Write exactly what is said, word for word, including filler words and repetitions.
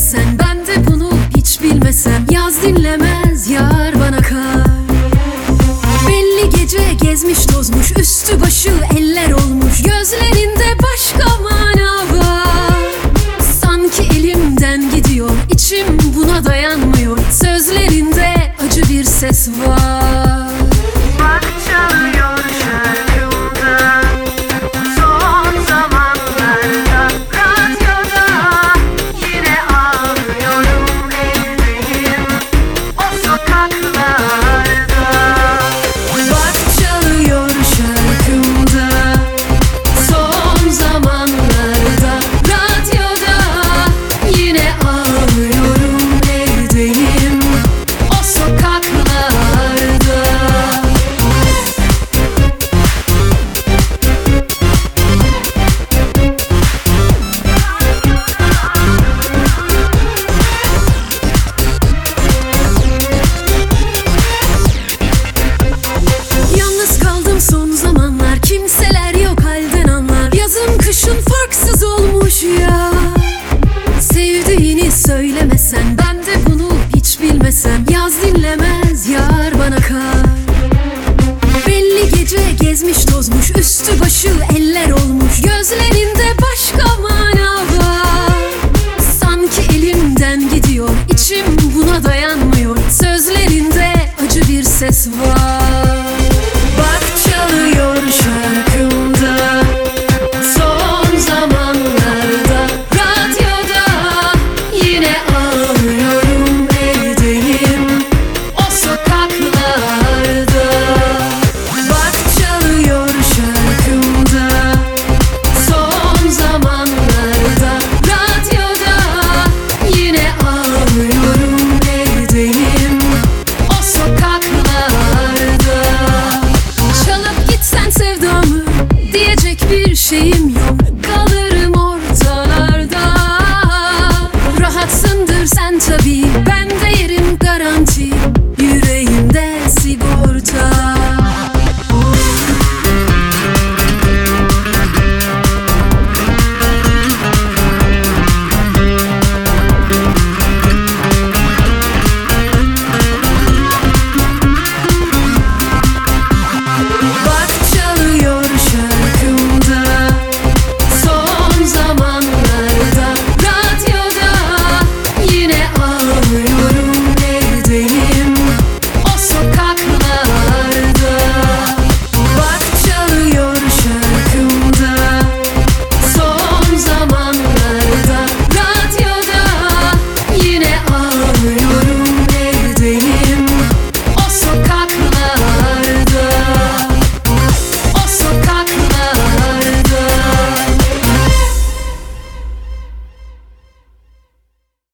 söylesen, ben de bunu hiç bilmesem. Yaz dinlemez, yar bana kar. Belli gece gezmiş tozmuş, üstü başı eller olmuş. Gözlerinde başka mana var. Sanki elimden gidiyor, içim buna dayanmıyor. Sözlerinde acı bir ses var. Bak çalıyor şarkımda, son zamanlarda radyoda. Yine ağlıyorum evdeyim, o sokaklarda. Bak çalıyor şarkımda, son zamanlarda radyoda. Yine ağlıyorum evdeyim, o sokaklarda. Yalnız kaldım son zamanlar, kimseler yok halden anlar. Yazın kışın farksız olmuş ya. Sevdiğini söylemesen, ben de bunu hiç bilmesem. Yaz dinlemez, yar bana kar. Belli gece gezmiş tozmuş, üstü başı eller olmuş. Gözlerinde başka mana var. Sanki elimden gidiyor, içim buna dayanmıyor. Sözlerinde acı bir ses var. Bak çalıyor şarkımda, son zamanlarda radyoda. Yine ağlıyorum evdeyim, o sokaklarda. Bak çalıyor şarkımda, son zamanlarda radyoda. Yine ağlıyorum evdeyim, o sokaklarda. Çalıp gitsen sevdamı diyecek bir şeyim